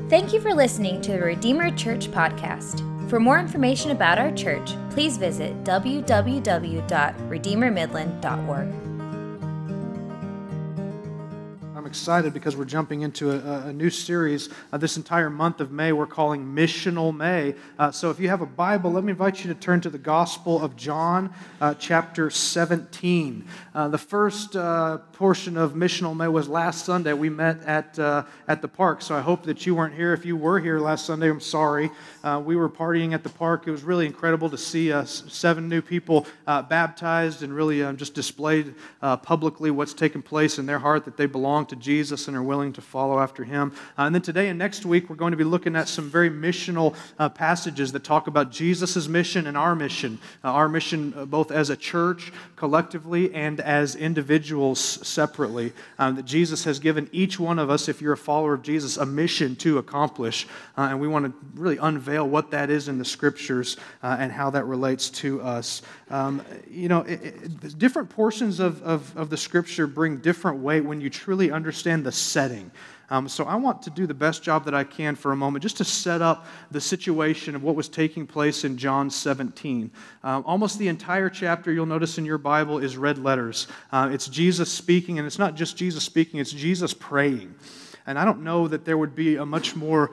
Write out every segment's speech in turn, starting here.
Thank you for listening to the Redeemer Church podcast. For more information about our church, please visit www.redeemermidland.org. I'm excited because we're jumping into a new series. This entire month of May we're calling Missional May. So if you have a Bible, let me invite you to turn to the Gospel of John, chapter 17. The first portion of Missional May was last Sunday. We met at the park, so I hope that you weren't here. If you were here last Sunday, I'm sorry. We were partying at the park. It was really incredible to see 7 new people baptized and really just displayed publicly what's taken place in their heart, that they belong to Jesus and are willing to follow after Him. And then today and next week, we're going to be looking at some very missional passages that talk about Jesus' mission and our mission. Both as a church, collectively, and as individuals separately. That Jesus has given each one of us, if you're a follower of Jesus, a mission to accomplish. And we want to really unveil what that is in the Scriptures and how that relates to us. Different portions of the Scripture bring different weight when you truly understand the setting. So I want to do the best job that I can for a moment just to set up the situation of what was taking place in John 17. Almost the entire chapter, you'll notice in your Bible, is red letters. It's Jesus speaking, and it's not just Jesus speaking, it's Jesus praying. And I don't know that there would be a much more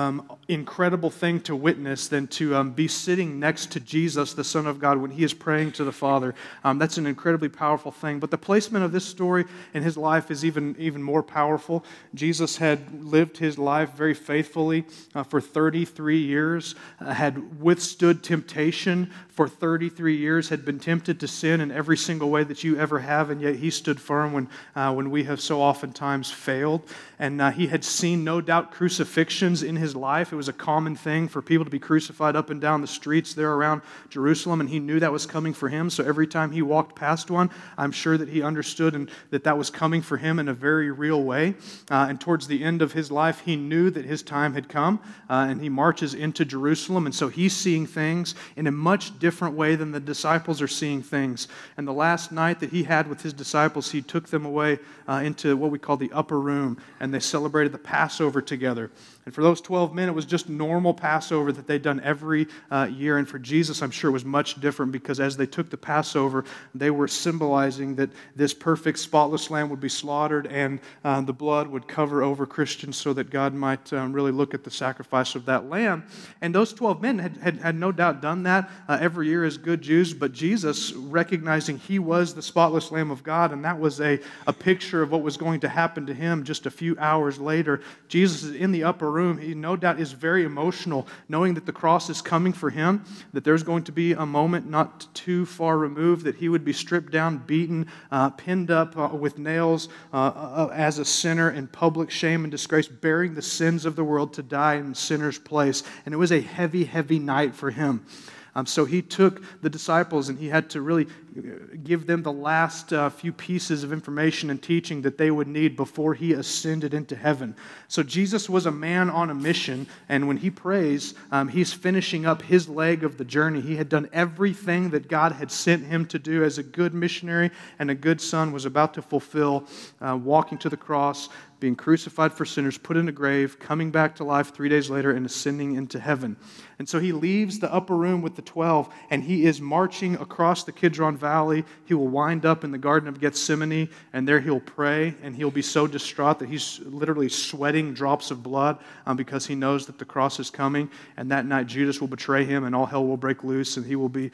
incredible thing to witness than to be sitting next to Jesus, the Son of God, when He is praying to the Father. That's an incredibly powerful thing. But the placement of this story in His life is even more powerful. Jesus had lived His life very faithfully for 33 years, had withstood temptation for 33 years, had been tempted to sin in every single way that you ever have, and yet He stood firm when we have so oftentimes failed. And He had seen, no doubt, crucifixions in His life. It was a common thing for people to be crucified up and down the streets there around Jerusalem, and He knew that was coming for Him. So every time He walked past one, I'm sure that He understood and that was coming for Him in a very real way. And towards the end of His life, He knew that His time had come, and He marches into Jerusalem. And so He's seeing things in a much different way than the disciples are seeing things. And the last night that He had with His disciples, He took them away into what we call the upper room, and they celebrated the Passover together. And for those 12 men, it was just normal Passover that they'd done every year. And for Jesus, I'm sure it was much different, because as they took the Passover, they were symbolizing that this perfect, spotless lamb would be slaughtered, and the blood would cover over Christians so that God might really look at the sacrifice of that lamb. And those 12 men had no doubt done that every year as good Jews, but Jesus, recognizing He was the spotless Lamb of God, and that was a picture of what was going to happen to Him just a few hours later. Jesus is in the upper room. He no doubt is very emotional, knowing that the cross is coming for Him, that there's going to be a moment not too far removed that He would be stripped down, beaten, pinned up with nails as a sinner in public shame and disgrace, bearing the sins of the world to die in sinner's place. And it was a heavy, heavy night for Him. So He took the disciples and He had to really give them the last few pieces of information and teaching that they would need before He ascended into heaven. So Jesus was a man on a mission, and when He prays, He's finishing up His leg of the journey. He had done everything that God had sent Him to do as a good missionary and a good son, was about to fulfill, walking to the cross, being crucified for sinners, put in a grave, coming back to life 3 days later, and ascending into heaven. And so He leaves the upper room with the 12, and He is marching across the Kidron Valley. He will wind up in the Garden of Gethsemane, and there He'll pray, and He'll be so distraught that He's literally sweating drops of blood because He knows that the cross is coming. And that night, Judas will betray Him, and all hell will break loose, and He will be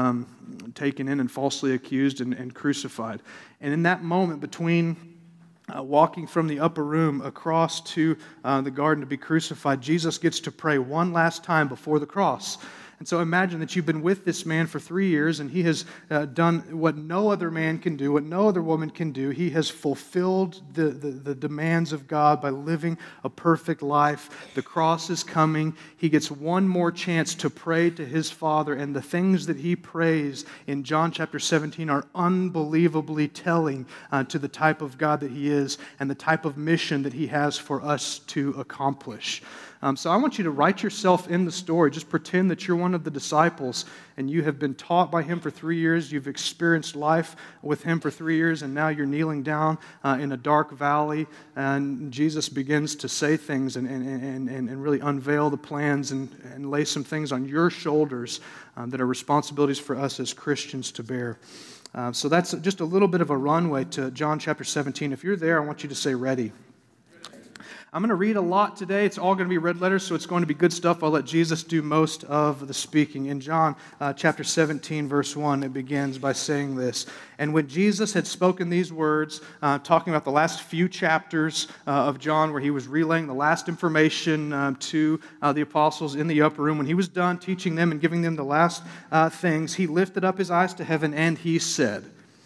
taken in and falsely accused and crucified. And in that moment between walking from the upper room across to the garden to be crucified, Jesus gets to pray one last time before the cross. And so imagine that you've been with this man for 3 years, and he has done what no other man can do, what no other woman can do. He has fulfilled the demands of God by living a perfect life. The cross is coming. He gets one more chance to pray to his Father, and the things that he prays in John chapter 17 are unbelievably telling to the type of God that he is and the type of mission that he has for us to accomplish. So I want you to write yourself in the story. Just pretend that you're one of the disciples and you have been taught by him for 3 years. You've experienced life with him for 3 years, and now you're kneeling down in a dark valley, and Jesus begins to say things and really unveil the plans and lay some things on your shoulders that are responsibilities for us as Christians to bear. So that's just a little bit of a runway to John chapter 17. If you're there, I want you to say ready. I'm going to read a lot today. It's all going to be red letters, so it's going to be good stuff. I'll let Jesus do most of the speaking. In John chapter 17, verse 1, it begins by saying this. And when Jesus had spoken these words, talking about the last few chapters of John, where he was relaying the last information to the apostles in the upper room, when he was done teaching them and giving them the last things, he lifted up his eyes to heaven and he said,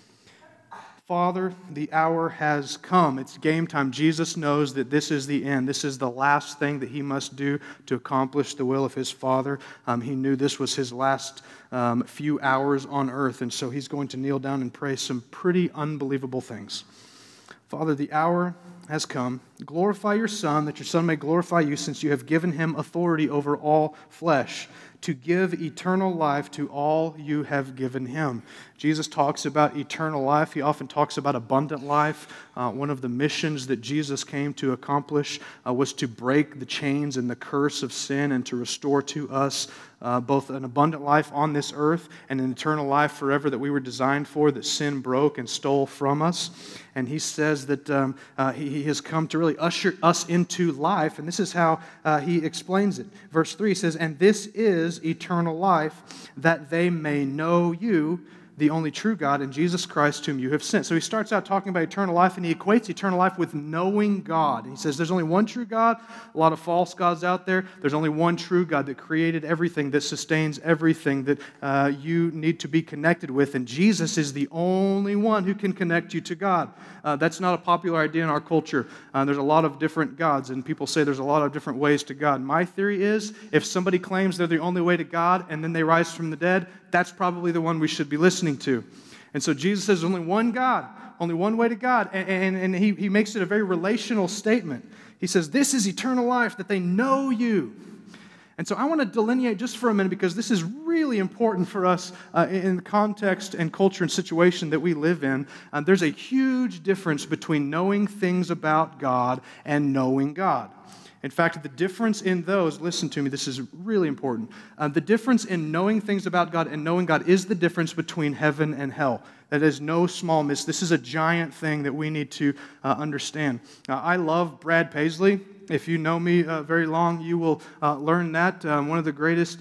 Father, the hour has come. It's game time. Jesus knows that this is the end. This is the last thing that he must do to accomplish the will of his Father. He knew this was his last few hours on earth, and so he's going to kneel down and pray some pretty unbelievable things. Father, the hour has come. Glorify your Son, that your Son may glorify you, since you have given him authority over all flesh, to give eternal life to all you have given him. Jesus talks about eternal life. He often talks about abundant life. One of the missions that Jesus came to accomplish was to break the chains and the curse of sin and to restore to us both an abundant life on this earth and an eternal life forever that we were designed for, that sin broke and stole from us. And he says that he has come to really usher us into life, and this is how he explains it. Verse 3 says, and this is eternal life, that they may know you, the only true God, and Jesus Christ whom you have sent. So he starts out talking about eternal life, and he equates eternal life with knowing God. And he says there's only one true God, a lot of false gods out there. There's only one true God that created everything, that sustains everything that you need to be connected with, and Jesus is the only one who can connect you to God. That's not a popular idea in our culture. There's a lot of different gods, and people say there's a lot of different ways to God. My theory is, if somebody claims they're the only way to God, and then they rise from the dead, that's probably the one we should be listening to. And so Jesus says there's only one God, only one way to God. And he makes it a very relational statement. He says, this is eternal life, that they know you. And so I want to delineate just for a minute, because this is really important for us in the context and culture and situation that we live in. There's a huge difference between knowing things about God and knowing God. In fact, the difference in those, listen to me, this is really important. The difference in knowing things about God and knowing God is the difference between heaven and hell. That is no small miss. This is a giant thing that we need to understand. I love Brad Paisley. If you know me very long, you will learn that. One of the greatest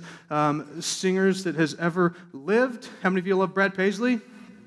singers that has ever lived. How many of you love Brad Paisley?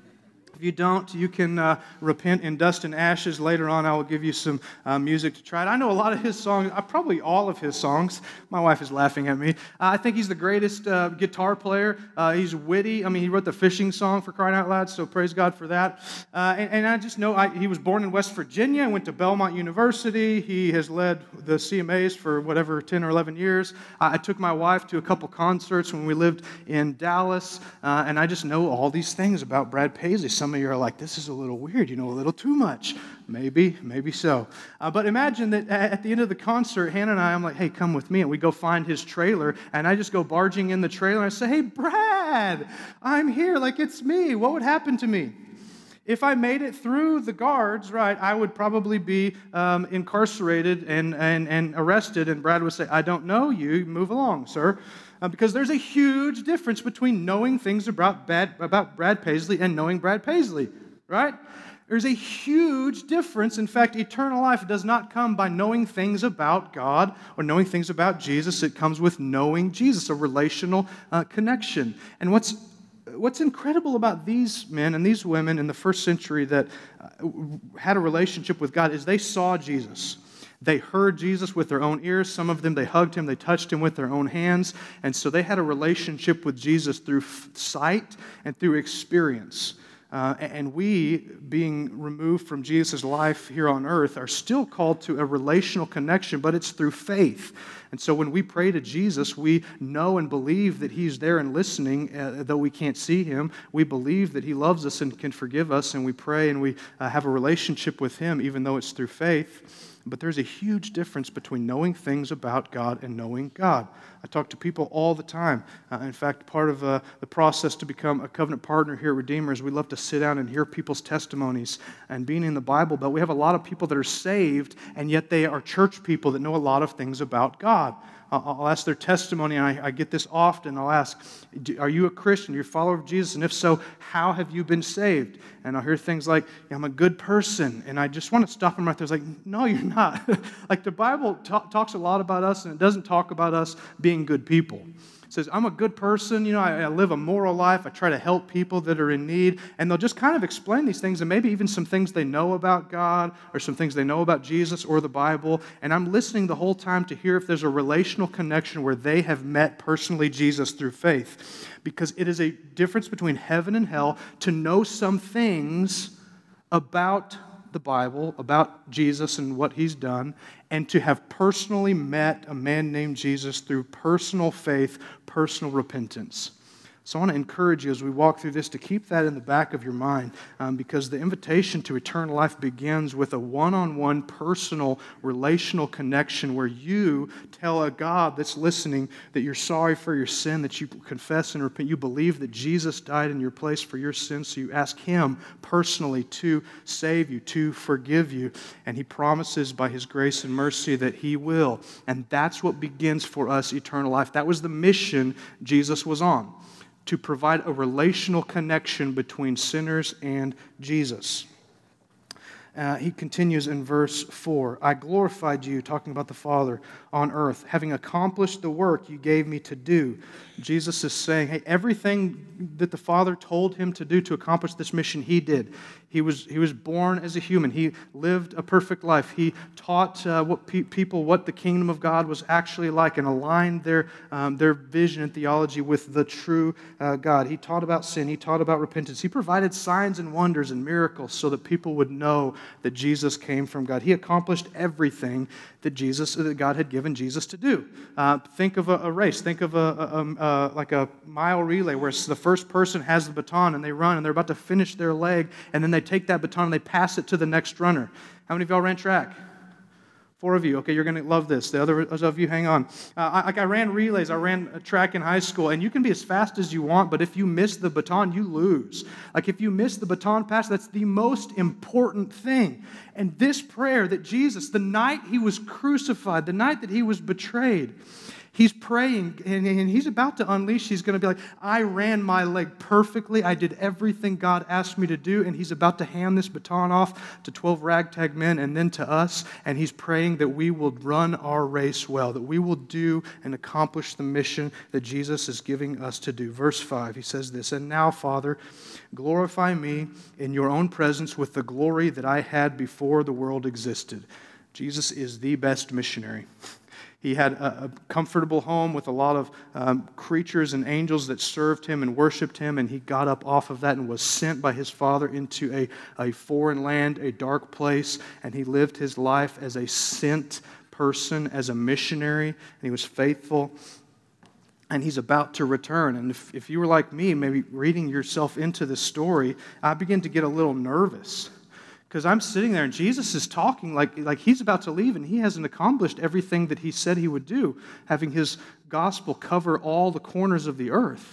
If you don't, you can repent in dust and ashes. Later on, I will give you some music to try it. I know a lot of his songs, probably all of his songs. My wife is laughing at me. I think he's the greatest guitar player. He's witty. I mean, he wrote the fishing song, for crying out loud, so praise God for that. And I just know he was born in West Virginia, went to Belmont University. He has led the CMAs for 10 or 11 years. I took my wife to a couple concerts when we lived in Dallas, and I just know all these things about Brad Paisley. Some of you are like, this is a little weird, a little too much. Maybe so. But imagine that at the end of the concert, Hannah and I'm like, hey, come with me. And we go find his trailer, and I just go barging in the trailer, and I say, hey, Brad, I'm here, like it's me. What would happen to me? If I made it through the guards, right, I would probably be incarcerated and arrested, and Brad would say, I don't know you, move along, sir. Because there's a huge difference between knowing things about Brad Paisley and knowing Brad Paisley, right? There's a huge difference. In fact, eternal life does not come by knowing things about God or knowing things about Jesus. It comes with knowing Jesus, a relational connection. And what's incredible about these men and these women in the first century that had a relationship with God is they saw Jesus. They heard Jesus with their own ears. Some of them, they hugged him, they touched him with their own hands. And so they had a relationship with Jesus through sight and through experience. And we, being removed from Jesus' life here on earth, are still called to a relational connection, but it's through faith. And so when we pray to Jesus, we know and believe that he's there and listening, though we can't see him. We believe that he loves us and can forgive us, and we pray and we have a relationship with him, even though it's through faith. But there's a huge difference between knowing things about God and knowing God. I talk to people all the time. In fact, part of the process to become a covenant partner here at Redeemer is we love to sit down and hear people's testimonies and being in the Bible Belt. We have a lot of people that are saved, and yet they are church people that know a lot of things about God. I'll ask their testimony, and I get this often. I'll ask, are you a Christian? Are you a follower of Jesus? And if so, how have you been saved? And I'll hear things like, I'm a good person. And I just want to stop them right there. It's like, no, you're not. Like the Bible talks a lot about us, and it doesn't talk about us being good people. It says, I'm a good person, I live a moral life, I try to help people that are in need, and they'll just kind of explain these things, and maybe even some things they know about God, or some things they know about Jesus or the Bible, and I'm listening the whole time to hear if there's a relational connection where they have met personally Jesus through faith, because it is a difference between heaven and hell to know some things about the Bible, about Jesus and what He's done, and to have personally met a man named Jesus through personal faith, personal repentance. So I want to encourage you as we walk through this to keep that in the back of your mind, because the invitation to eternal life begins with a one-on-one, personal, relational connection where you tell a God that's listening that you're sorry for your sin, that you confess and repent. You believe that Jesus died in your place for your sins, so you ask Him personally to save you, to forgive you, and He promises by His grace and mercy that He will. And that's what begins for us eternal life. That was the mission Jesus was on, to provide a relational connection between sinners and Jesus. He continues in verse 4, I glorified you, talking about the Father, on earth, having accomplished the work you gave me to do. Jesus is saying, hey, everything that the Father told Him to do to accomplish this mission, He did. He was born as a human. He lived a perfect life. He taught people what the kingdom of God was actually like and aligned their vision and theology with the true God. He taught about sin. He taught about repentance. He provided signs and wonders and miracles so that people would know that Jesus came from God. He accomplished everything that God had given Jesus to do. Think of a race. Think of like a mile relay where the first person has the baton and they run and they're about to finish their leg, and then they take that baton and they pass it to the next runner. How many of y'all ran track? 4 of you. Okay, you're going to love this. The others of you, hang on. I ran relays. I ran a track in high school, and you can be as fast as you want, but if you miss the baton, you lose. Like if you miss the baton pass, that's the most important thing. And this prayer that Jesus, the night He was crucified, the night that He was betrayed, He's praying, and He's about to unleash. He's going to be like, I ran my leg perfectly. I did everything God asked me to do, and He's about to hand this baton off to 12 ragtag men and then to us, and He's praying that we will run our race well, that we will do and accomplish the mission that Jesus is giving us to do. Verse 5, He says this, and now, Father, glorify me in your own presence with the glory that I had before the world existed. Jesus is the best missionary. He had a comfortable home with a lot of creatures and angels that served Him and worshiped Him, and He got up off of that and was sent by His Father into a foreign land, a dark place, and He lived His life as a sent person, as a missionary, and He was faithful, and He's about to return. And if you were like me, maybe reading yourself into this story, I begin to get a little nervous. Because I'm sitting there and Jesus is talking like He's about to leave and He hasn't accomplished everything that He said He would do, having His gospel cover all the corners of the earth.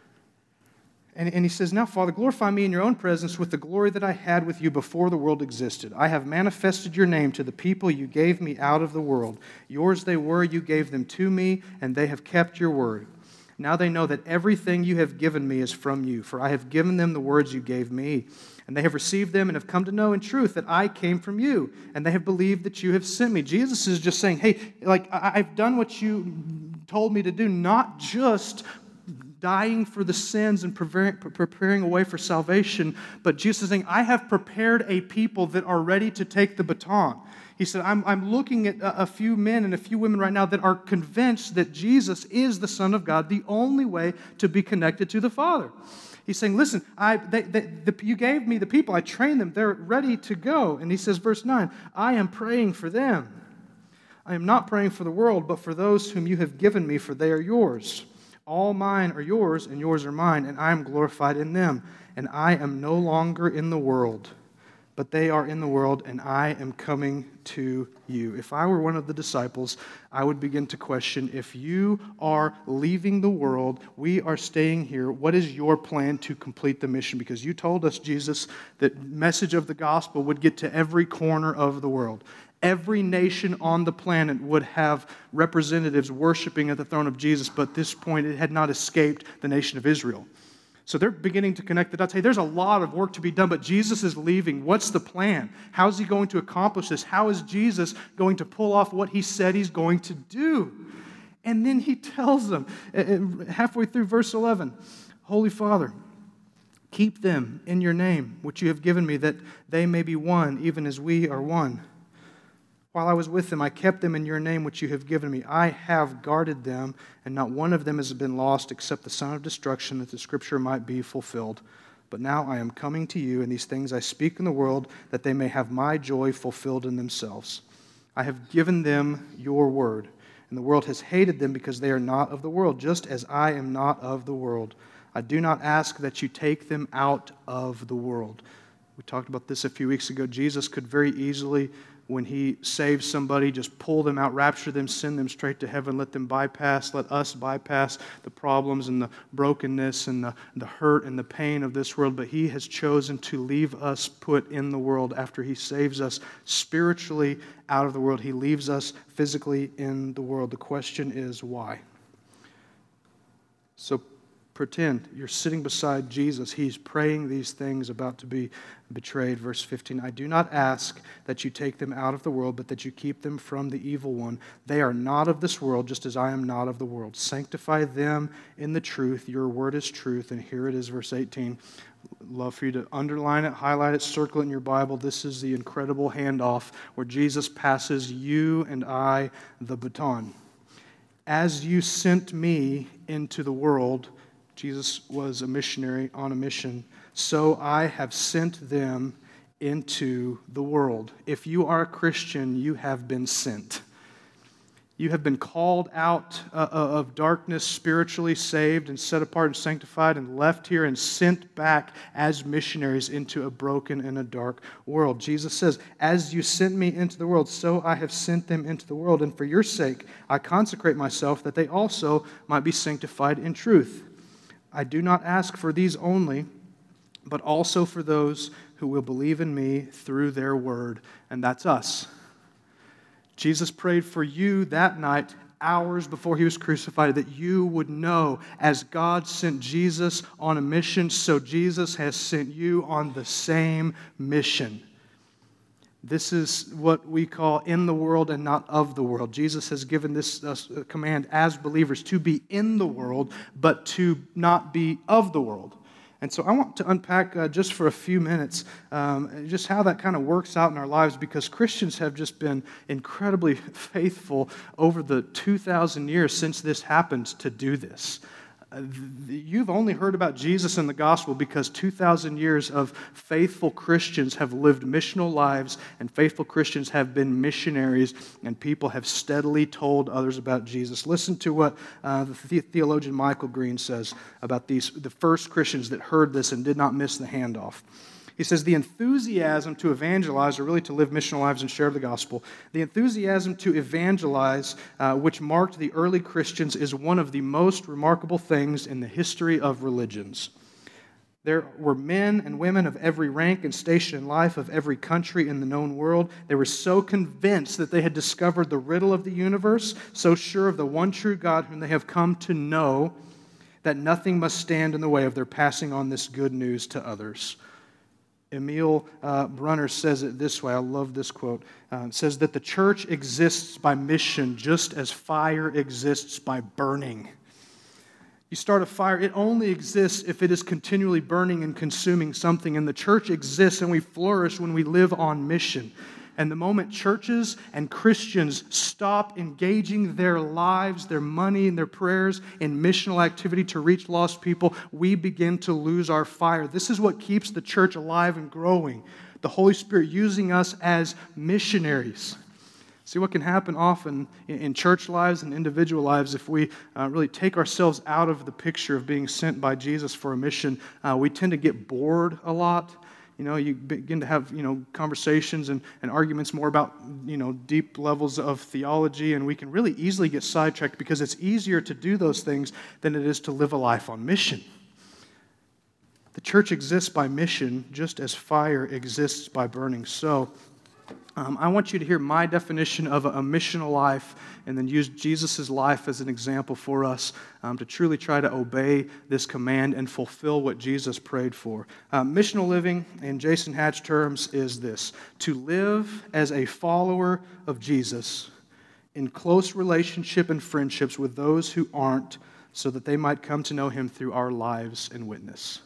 And He says, now, Father, glorify me in your own presence with the glory that I had with you before the world existed. I have manifested your name to the people you gave me out of the world. Yours they were, you gave them to me, and they have kept your word. Now they know that everything you have given me is from you, for I have given them the words you gave me. And they have received them and have come to know in truth that I came from you, and they have believed that you have sent me. Jesus is just saying, hey, I've done what you told me to do, not just dying for the sins and preparing a way for salvation, but Jesus is saying, I have prepared a people that are ready to take the baton. He said, I'm looking at a few men and a few women right now that are convinced that Jesus is the Son of God, the only way to be connected to the Father. He's saying, listen, you gave me the people, I trained them, they're ready to go. And He says, verse 9, I am praying for them. I am not praying for the world, but for those whom you have given me, for they are yours. All mine are yours, and yours are mine, and I am glorified in them. And I am no longer in the world, but they are in the world, and I am coming to you. If I were one of the disciples, I would begin to question, if you are leaving the world, we are staying here, what is your plan to complete the mission? Because you told us, Jesus, that message of the gospel would get to every corner of the world. Every nation on the planet would have representatives worshiping at the throne of Jesus, but at this point it had not escaped the nation of Israel. So they're beginning to connect the dots. Hey, there's a lot of work to be done, but Jesus is leaving. What's the plan? How is he going to accomplish this? How is Jesus going to pull off what he said he's going to do? And then he tells them, halfway through verse 11, Holy Father, keep them in your name, which you have given me, that they may be one, even as we are one. While I was with them, I kept them in your name, which you have given me. I have guarded them, and not one of them has been lost except the son of destruction, that the scripture might be fulfilled. But now I am coming to you, and these things I speak in the world, that they may have my joy fulfilled in themselves. I have given them your word, and the world has hated them because they are not of the world, just as I am not of the world. I do not ask that you take them out of the world. We talked about this a few weeks ago. Jesus could very easily, when he saves somebody, just pull them out, rapture them, send them straight to heaven, let us bypass the problems and the brokenness and the hurt and the pain of this world. But he has chosen to leave us put in the world after he saves us spiritually out of the world. He leaves us physically in the world. The question is, why? So pretend you're sitting beside Jesus. He's praying these things, about to be betrayed. Verse 15, I do not ask that you take them out of the world, but that you keep them from the evil one. They are not of this world, just as I am not of the world. Sanctify them in the truth. Your word is truth. And here it is, verse 18. Love for you to underline it, highlight it, circle it in your Bible. This is the incredible handoff where Jesus passes you and I the baton. As you sent me into the world, Jesus was a missionary on a mission, so I have sent them into the world. If you are a Christian, you have been sent. You have been called out of darkness, spiritually saved and set apart and sanctified, and left here and sent back as missionaries into a broken and a dark world. Jesus says, as you sent me into the world, so I have sent them into the world. And for your sake, I consecrate myself, that they also might be sanctified in truth. I do not ask for these only, but also for those who will believe in me through their word. And that's us. Jesus prayed for you that night, hours before he was crucified, that you would know, as God sent Jesus on a mission, so Jesus has sent you on the same mission. This is what we call in the world and not of the world. Jesus has given this command as believers to be in the world, but to not be of the world. And so I want to unpack just for a few minutes just how that kind of works out in our lives, because Christians have just been incredibly faithful over the 2,000 years since this happened to do this. You've only heard about Jesus and the gospel because 2,000 years of faithful Christians have lived missional lives, and faithful Christians have been missionaries, and people have steadily told others about Jesus. Listen to what the theologian Michael Green says about the first Christians that heard this and did not miss the handoff. He says, the enthusiasm to evangelize, or really to live missional lives and share the gospel, the enthusiasm to evangelize, which marked the early Christians, is one of the most remarkable things in the history of religions. There were men and women of every rank and station in life, of every country in the known world. They were so convinced that they had discovered the riddle of the universe, so sure of the one true God whom they have come to know, that nothing must stand in the way of their passing on this good news to others. Emil Brunner says it this way. I love this quote. It says that the church exists by mission just as fire exists by burning. You start a fire, it only exists if it is continually burning and consuming something. And the church exists and we flourish when we live on mission. And the moment churches and Christians stop engaging their lives, their money, and their prayers in missional activity to reach lost people, we begin to lose our fire. This is what keeps the church alive and growing. The Holy Spirit using us as missionaries. See what can happen often in church lives and individual lives if we really take ourselves out of the picture of being sent by Jesus for a mission. We tend to get bored a lot. you begin to have, conversations and arguments more about, deep levels of theology, and we can really easily get sidetracked because it's easier to do those things than it is to live a life on mission. The church exists by mission just as fire exists by burning. So I want you to hear my definition of a missional life and then use Jesus' life as an example for us to truly try to obey this command and fulfill what Jesus prayed for. Missional living, in Jason Hatch terms, is this: to live as a follower of Jesus in close relationship and friendships with those who aren't, so that they might come to know Him through our lives and witness.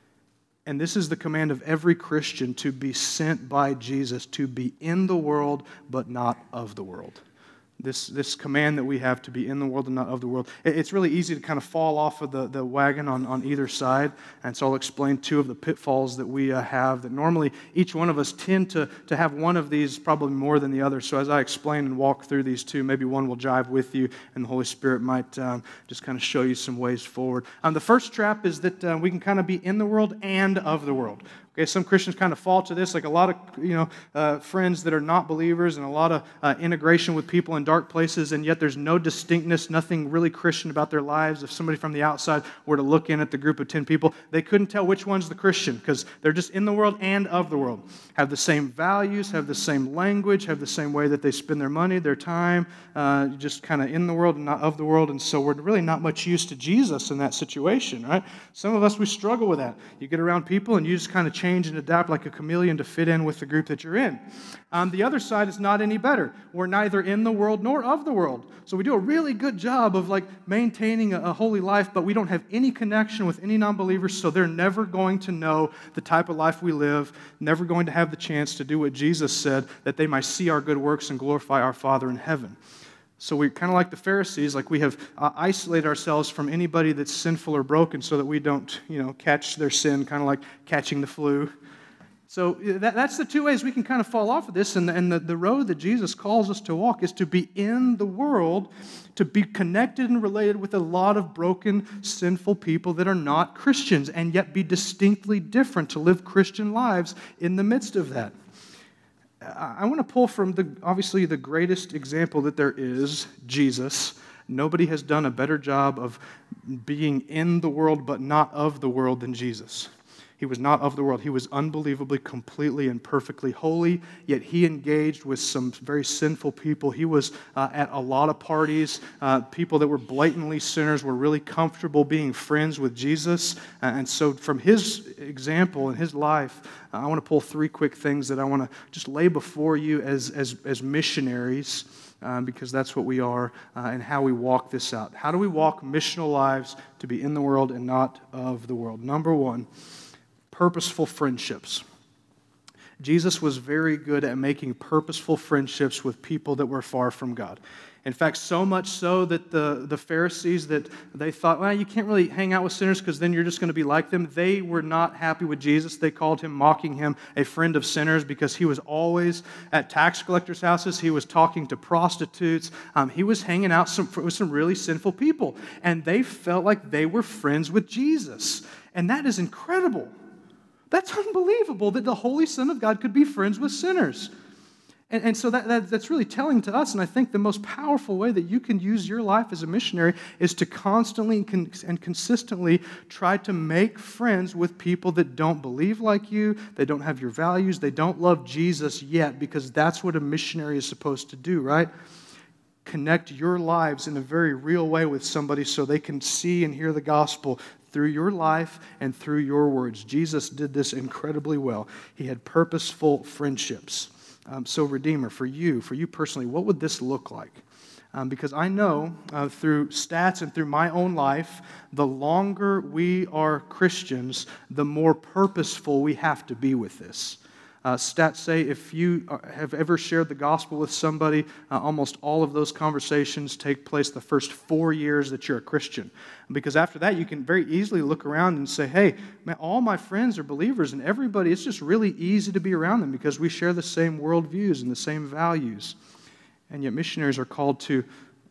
And this is the command of every Christian, to be sent by Jesus, to be in the world but not of the world. This command that we have to be in the world and not of the world. It's really easy to kind of fall off of the wagon on either side. And so I'll explain two of the pitfalls that we have that normally each one of us tend to have one of these probably more than the other. So as I explain and walk through these two, maybe one will jive with you and the Holy Spirit might just kind of show you some ways forward. The first trap is that we can kind of be in the world and of the world. Okay, some Christians kind of fall to this, like a lot of friends that are not believers and a lot of integration with people in dark places, and yet there's no distinctness, nothing really Christian about their lives. If somebody from the outside were to look in at the group of 10 people, they couldn't tell which one's the Christian because they're just in the world and of the world. Have the same values, have the same language, have the same way that they spend their money, their time, just kind of in the world and not of the world, and so we're really not much use to Jesus in that situation, right? Some of us, we struggle with that. You get around people and you just kind of change and adapt like a chameleon to fit in with the group that you're in. The other side is not any better. We're neither in the world nor of the world. So we do a really good job of maintaining a holy life, but we don't have any connection with any non-believers, so they're never going to know the type of life we live, never going to have the chance to do what Jesus said, that they might see our good works and glorify our Father in heaven. So we're kind of like the Pharisees, like we have isolated ourselves from anybody that's sinful or broken so that we don't, catch their sin, kind of like catching the flu. So that's the two ways we can kind of fall off of this, and the road that Jesus calls us to walk is to be in the world, to be connected and related with a lot of broken, sinful people that are not Christians, and yet be distinctly different, to live Christian lives in the midst of that. I want to pull from obviously the greatest example that there is, Jesus. Nobody has done a better job of being in the world but not of the world than Jesus. He was not of the world. He was unbelievably, completely, and perfectly holy, yet he engaged with some very sinful people. He was at a lot of parties. People that were blatantly sinners were really comfortable being friends with Jesus. And so from his example and his life, I want to pull three quick things that I want to just lay before you as missionaries, because that's what we are, and how we walk this out. How do we walk missional lives to be in the world and not of the world? Number one, purposeful friendships. Jesus was very good at making purposeful friendships with people that were far from God. In fact, so much so that the Pharisees, that they thought, well, you can't really hang out with sinners because then you're just going to be like them. They were not happy with Jesus. They called him, mocking him, a friend of sinners, because he was always at tax collectors' houses. He was talking to prostitutes. He was hanging out with some really sinful people. And they felt like they were friends with Jesus. And that is incredible. That's unbelievable that the Holy Son of God could be friends with sinners. And so that's really telling to us, and I think the most powerful way that you can use your life as a missionary is to constantly and consistently try to make friends with people that don't believe like you, they don't have your values, they don't love Jesus yet, because that's what a missionary is supposed to do, right? Connect your lives in a very real way with somebody so they can see and hear the gospel through your life and through your words. Jesus did this incredibly well. He had purposeful friendships. So Redeemer, for you personally, what would this look like? Because I know through stats and through my own life, the longer we are Christians, the more purposeful we have to be with this. Stats say if you have ever shared the gospel with somebody, almost all of those conversations take place the first 4 years that you're a Christian. Because after that, you can very easily look around and say, hey, man, all my friends are believers, and everybody, it's just really easy to be around them because we share the same worldviews and the same values. And yet missionaries are called to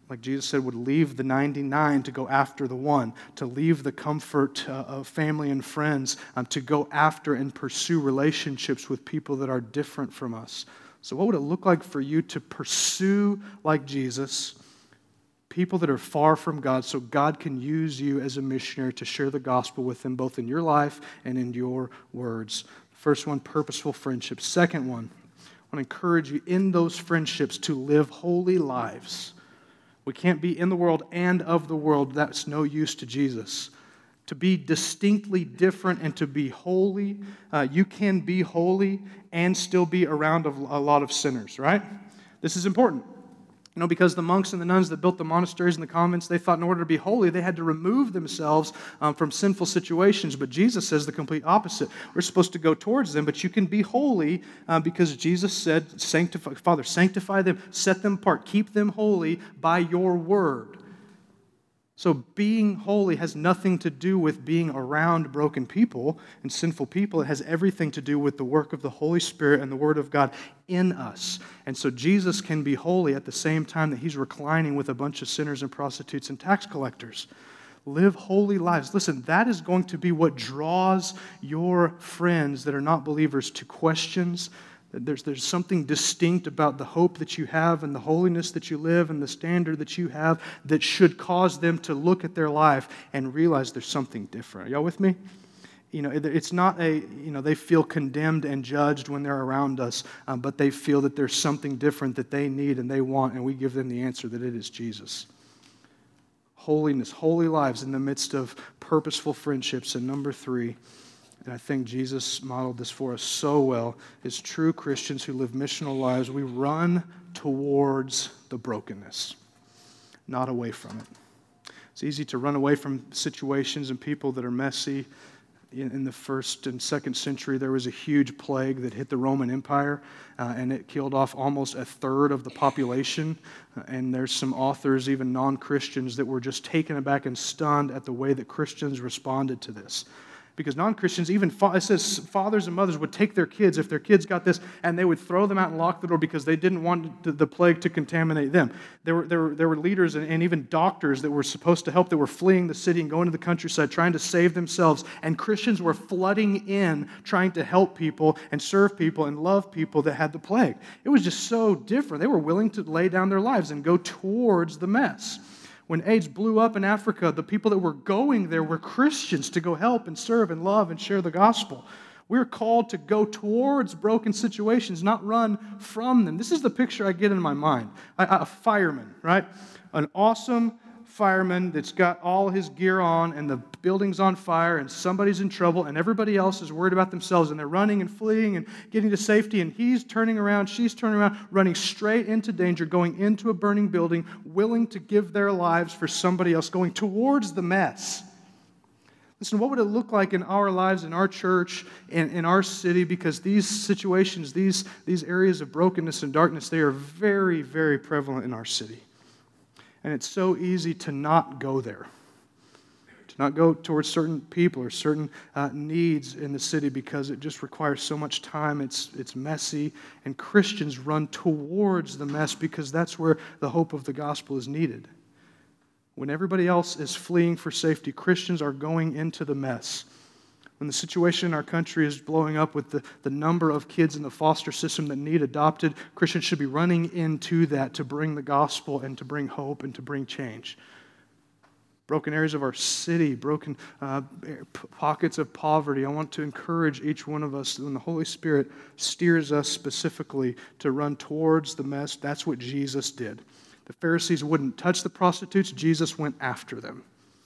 like Jesus said, would leave the 99 to go after the one, to leave the comfort of family and friends, to go after and pursue relationships with people that are different from us. So what would it look like for you to pursue, like Jesus, people that are far from God so God can use you as a missionary to share the gospel with them both in your life and in your words? First one, purposeful friendships. Second one, I want to encourage you in those friendships to live holy lives. We can't be in the world and of the world. That's no use to Jesus. To be distinctly different and to be holy, you can be holy and still be around a lot of sinners, right? This is important. You know, because the monks and the nuns that built the monasteries and the convents, they thought in order to be holy, they had to remove themselves from sinful situations. But Jesus says the complete opposite. We're supposed to go towards them, but you can be holy because Jesus said, Father, sanctify them, set them apart, keep them holy by your word. So being holy has nothing to do with being around broken people and sinful people. It has everything to do with the work of the Holy Spirit and the Word of God in us. And so Jesus can be holy at the same time that he's reclining with a bunch of sinners and prostitutes and tax collectors. Live holy lives. Listen, that is going to be what draws your friends that are not believers to questions. There's something distinct about the hope that you have and the holiness that you live and the standard that you have that should cause them to look at their life and realize there's something different. Are y'all with me? You know, it's not they feel condemned and judged when they're around us, but they feel that there's something different that they need and they want, and we give them the answer that it is Jesus. Holiness, holy lives in the midst of purposeful friendships. And number 3, and I think Jesus modeled this for us so well, is true Christians who live missional lives. We run towards the brokenness, not away from it. It's easy to run away from situations and people that are messy. In the 1st and 2nd century, there was a huge plague that hit the Roman Empire, and it killed off almost a third of the population. And there's some authors, even non-Christians, that were just taken aback and stunned at the way that Christians responded to this. Because non-Christians, even it says fathers and mothers would take their kids, if their kids got this, and they would throw them out and lock the door because they didn't want the plague to contaminate them. There were leaders and even doctors that were supposed to help that were fleeing the city and going to the countryside trying to save themselves. And Christians were flooding in trying to help people and serve people and love people that had the plague. It was just so different. They were willing to lay down their lives and go towards the mess. When AIDS blew up in Africa, the people that were going there were Christians to go help and serve and love and share the gospel. We're called to go towards broken situations, not run from them. This is the picture I get in my mind. A fireman, right? An awesome fireman that's got all his gear on and the building's on fire and somebody's in trouble and everybody else is worried about themselves and they're running and fleeing and getting to safety and he's turning around, she's turning around, running straight into danger, going into a burning building, willing to give their lives for somebody else, going towards the mess. Listen, what would it look like in our lives, in our church, in our city? Because these situations, these areas of brokenness and darkness, they are very, very prevalent in our city. And it's so easy to not go there, to not go towards certain people or certain needs in the city because it just requires so much time. It's messy, and Christians run towards the mess because that's where the hope of the gospel is needed. When everybody else is fleeing for safety, Christians are going into the mess. When the situation in our country is blowing up with the number of kids in the foster system that need adopted, Christians should be running into that to bring the gospel and to bring hope and to bring change. Broken areas of our city, broken pockets of poverty. I want to encourage each one of us, when the Holy Spirit steers us specifically to run towards the mess, that's what Jesus did. The Pharisees wouldn't touch the prostitutes. Jesus went after them.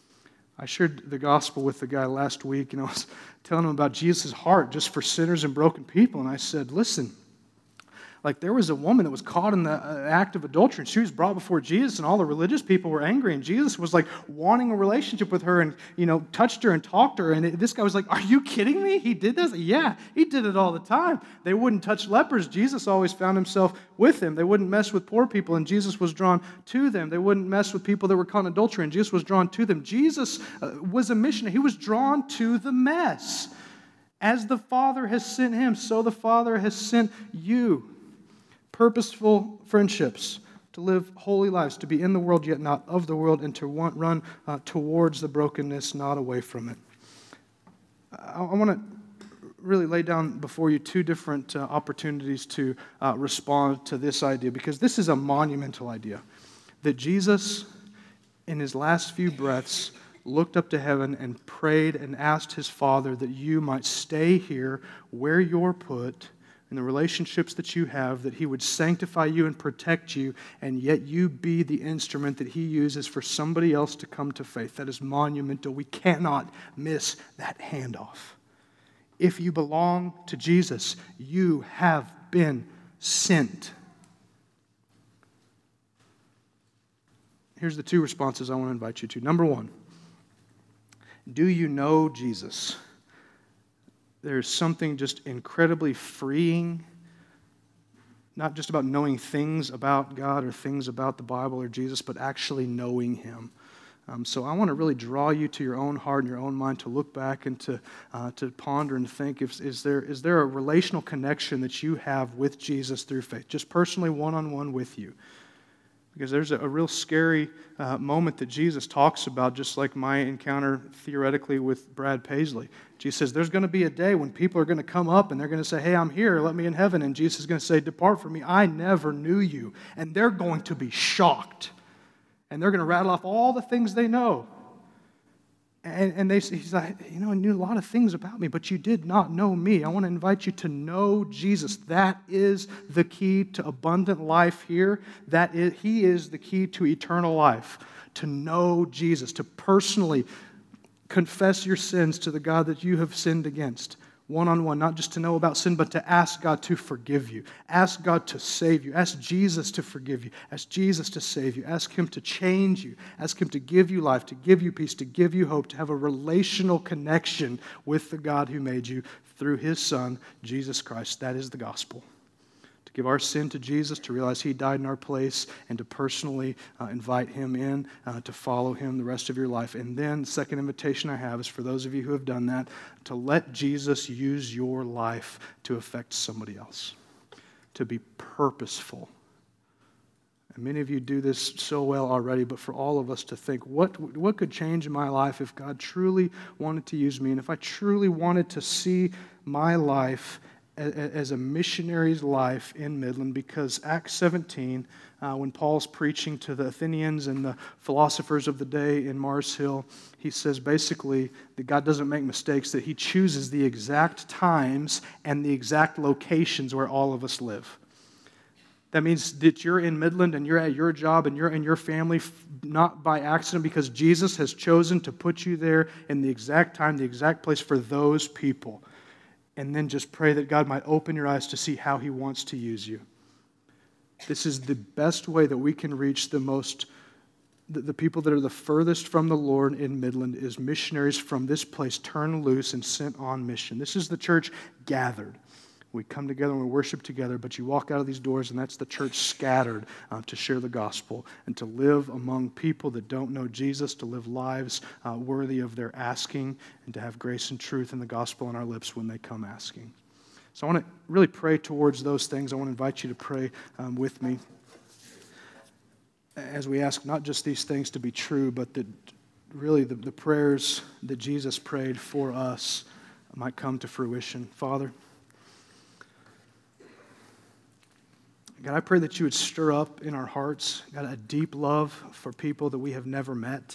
I shared the gospel with the guy last week, and I was telling him about Jesus' heart just for sinners and broken people. And I said, listen, like there was a woman that was caught in the act of adultery, and she was brought before Jesus, and all the religious people were angry, and Jesus was like wanting a relationship with her and, touched her and talked to her. And this guy was like, are you kidding me? He did this? Yeah, he did it all the time. They wouldn't touch lepers. Jesus always found himself with them. They wouldn't mess with poor people, and Jesus was drawn to them. They wouldn't mess with people that were caught in adultery, and Jesus was drawn to them. Jesus was a missionary. He was drawn to the mess. As the Father has sent him, so the Father has sent you. Purposeful friendships, to live holy lives, to be in the world yet not of the world, and to run towards the brokenness, not away from it. I want to really lay down before you two different opportunities to respond to this idea, because this is a monumental idea, that Jesus, in his last few breaths, looked up to heaven and prayed and asked his Father that you might stay here where you're put, in the relationships that you have, that he would sanctify you and protect you, and yet you be the instrument that he uses for somebody else to come to faith. That is monumental. We cannot miss that handoff. If you belong to Jesus, you have been sent. Here's the two responses I want to invite you to. Number one, do you know Jesus? There's something just incredibly freeing, not just about knowing things about God or things about the Bible or Jesus, but actually knowing him. So I want to really draw you to your own heart and your own mind to look back and to ponder and think, is there a relational connection that you have with Jesus through faith, just personally one-on-one with you? Because there's a real scary moment that Jesus talks about, just like my encounter theoretically with Brad Paisley. Jesus says, there's going to be a day when people are going to come up and they're going to say, hey, I'm here, let me in heaven. And Jesus is going to say, depart from me, I never knew you. And they're going to be shocked. And they're going to rattle off all the things they know. And he's like, I knew a lot of things about me, but you did not know me. I want to invite you to know Jesus. That is the key to abundant life here. He is the key to eternal life. To know Jesus, to personally confess your sins to the God that you have sinned against. One-on-one, not just to know about sin, but to ask God to forgive you. Ask God to save you. Ask Jesus to forgive you. Ask Jesus to save you. Ask him to change you. Ask him to give you life, to give you peace, to give you hope, to have a relational connection with the God who made you through his Son, Jesus Christ. That is the gospel. To give our sin to Jesus, to realize he died in our place, and to personally invite him in, to follow him the rest of your life. And then the second invitation I have is for those of you who have done that, to let Jesus use your life to affect somebody else, to be purposeful. And many of you do this so well already, but for all of us to think, what could change in my life if God truly wanted to use me, and if I truly wanted to see my life as a missionary's life in Midland? Because Acts 17, when Paul's preaching to the Athenians and the philosophers of the day in Mars Hill, he says basically that God doesn't make mistakes, that he chooses the exact times and the exact locations where all of us live. That means that you're in Midland and you're at your job and you're in your family, not by accident, because Jesus has chosen to put you there in the exact time, the exact place for those people. And then just pray that God might open your eyes to see how he wants to use you. This is the best way that we can reach the people that are the furthest from the Lord in Midland, is missionaries from this place turned loose and sent on mission. This is the church gathered. We come together and we worship together, but you walk out of these doors and that's the church scattered to share the gospel and to live among people that don't know Jesus, to live lives worthy of their asking, and to have grace and truth in the gospel on our lips when they come asking. So I want to really pray towards those things. I want to invite you to pray with me as we ask not just these things to be true, but that really the prayers that Jesus prayed for us might come to fruition. Father, God, I pray that you would stir up in our hearts, God, a deep love for people that we have never met.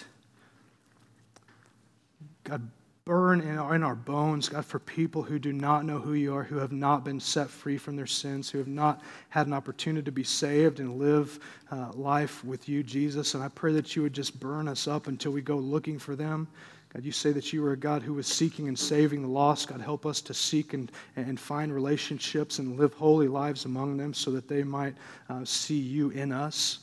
God, burn in our bones, God, for people who do not know who you are, who have not been set free from their sins, who have not had an opportunity to be saved and live life with you, Jesus. And I pray that you would just burn us up until we go looking for them. God, you say that you are a God who is seeking and saving the lost. God, help us to seek and find relationships and live holy lives among them so that they might see you in us.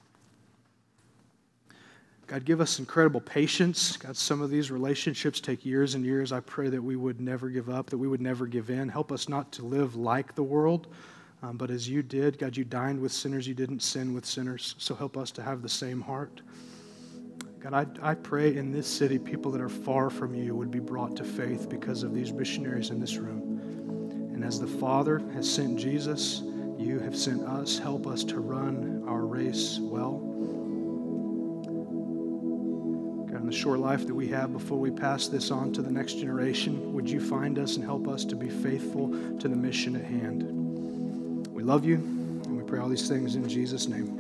God, give us incredible patience. God, some of these relationships take years and years. I pray that we would never give up, that we would never give in. Help us not to live like the world, but as you did. God, you dined with sinners. You didn't sin with sinners. So help us to have the same heart. God, I pray in this city, people that are far from you would be brought to faith because of these missionaries in this room. And as the Father has sent Jesus, You have sent us. Help us to run our race well. God, in the short life that we have before we pass this on to the next generation, would you find us and help us to be faithful to the mission at hand? We love you, and we pray all these things in Jesus' name.